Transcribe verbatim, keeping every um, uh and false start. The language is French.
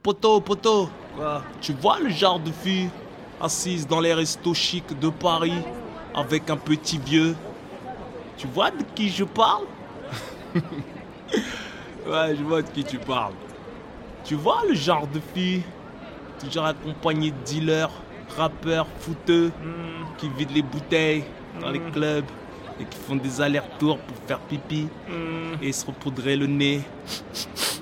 Poto, poto, quoi, tu vois le genre de fille assise dans les restos chics de Paris avec un petit vieux. Tu vois de qui je parle? Ouais, je vois de qui tu parles. Tu vois le genre de fille toujours accompagnée de dealers, rappeurs, fouteux, mm. qui vident les bouteilles dans mm. les clubs et qui font des allers-retours pour faire pipi mm. et se repoudrer le nez.